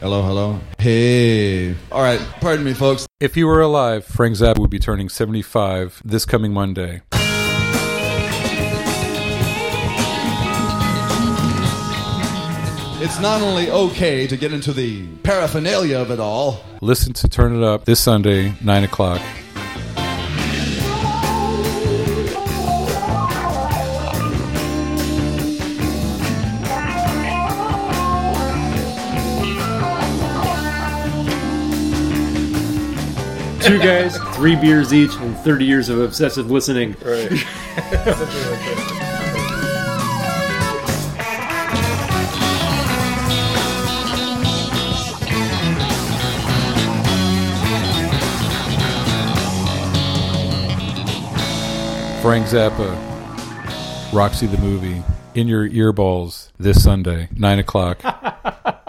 Hello, hello. Hey. All right, pardon me, folks. If you were alive, Frank Zappa would be turning 75 this coming Monday. It's not only okay to get into the paraphernalia of it all. Listen to Turn It Up this Sunday, 9 o'clock. Two guys, 3 beers each, and 30 years of obsessive listening. Right. Something like that. Frank Zappa, Roxy the Movie, in your earballs this Sunday, 9 o'clock.